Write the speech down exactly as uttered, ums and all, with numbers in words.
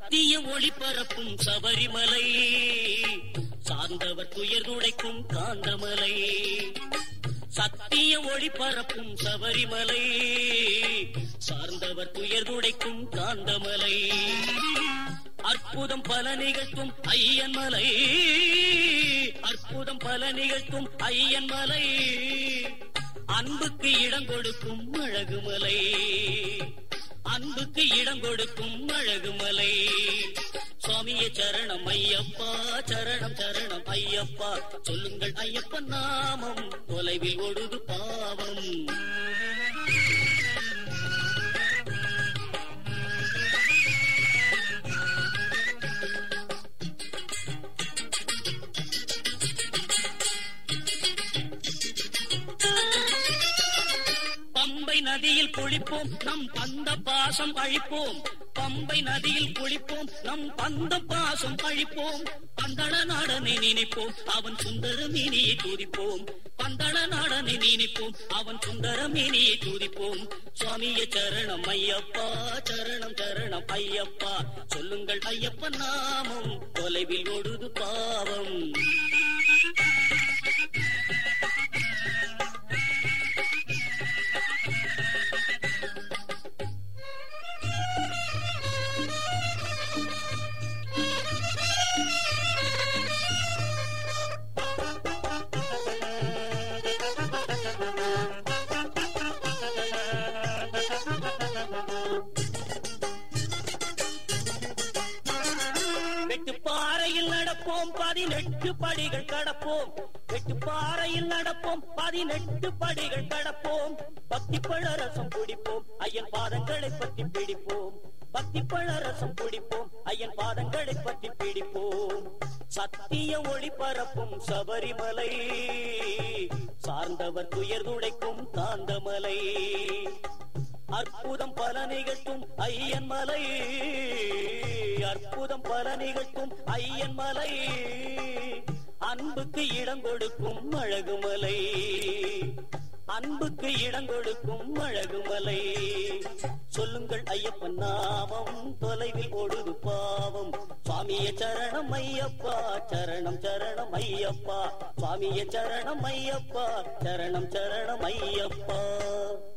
சத்திய ஒளி பரப்பும் சபரிமலை, சார்ந்தவர் துயர் துடைக்கும் காந்தமலை. சத்திய ஒளி பரப்பும் சபரிமலை, சார்ந்தவர் துயர் துடைக்கும் காந்தமலை. அற்புதம் பல நிகழ்த்தும் ஐயன் மலை, அற்புதம் பல நிகழ்த்தும் ஐயன் மலை. அன்புக்கு இடம் கொடுக்கும் அழகுமலை, அன்புக்கு இடம் கொடுக்கும் அழகுமலை. சுவாமியே சரணம் ஐயப்பா, சரணம் சரணம் ஐயப்பா. சொல்லுங்கள் ஐயப்பன் நாமம், தொலைவில் ஒடுது பாவம். பம்பை நதியில் குளிப்போம், நம் பந்த பாசம் அழிப்போம். பம்பை நதியில் குளிப்போம், நம் பந்த பாசம் அழிப்போம். பந்தள நாடனை நினைப்போம், அவன் சுந்தர மேனியை துதிப்போம். பந்தள நாடனை நினைப்போம், அவன் சுந்தர மேனியை துதிப்போம். சுவாமியே சரணம் ஐயப்பா, சரணம் சரணம் ஐயப்பா. சொல்லுங்கள் ஐயப்பன் நாமம், தொலைவில் ஒடுது பாவம். வெட்டுப்பாறையில் நடப்போம், பதினெட்டு படிகள் கடப்போம். வெட்டுப்பாறையில் நடப்போம், பதினெட்டு படிகள் கடப்போம். பக்தி பழரசம் குடிப்போம், ஐயன் பாதங்களை பற்றி பிடிப்போம். பக்தி பழரசம் குடிப்போம், ஐயன் பாதங்களை பற்றி பிடிப்போம். சத்திய ஒளி பரப்பும் சபரிமலை, சார்ந்தவர் துயர் துடைக்கும் காந்தமலை. அற்புதம் பல நிகழ்த்தும் ஐயன் மலை, அற்புதம் பல நிகழ்த்தும் ஐயன் மலை. அன்புக்கு இடம் கொடுக்கும் அழகுமலை, அன்புக்கு இடம் கொடுக்கும் அழகுமலை. சொல்லுங்கள் ஐயப்பன் நாமம், தொலைவில் ஒடுது பாவம். சுவாமியே சரணம் ஐயப்பா, சரணம் சரணம் ஐயப்பா. சுவாமியே சரணம் ஐயப்பா, சரணம் சரணம் ஐயப்பா.